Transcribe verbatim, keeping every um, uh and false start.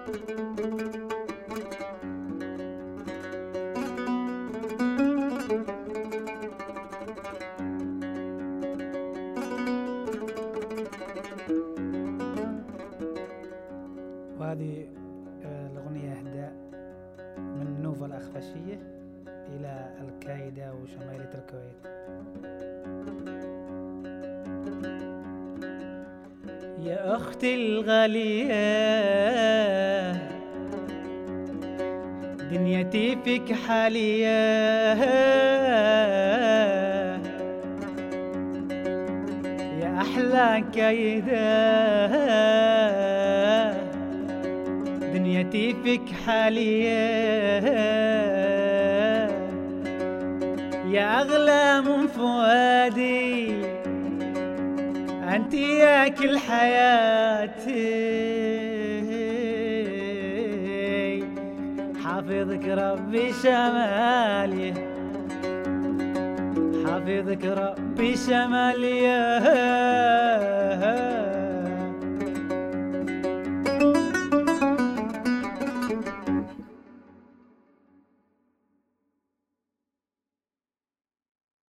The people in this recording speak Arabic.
وهذه الأغنية إهداء من نوفا الأخفشية إلى الكايدة وشمالية الكويت. يا أختي الغالية دنيتي فيك حالية، يا أحلى كايدة دنيتي فيك حالية، يا أغلى من فؤادي أنت يا كل حياتي، حافظك ربي شمالي، حافظك ربي شمالي.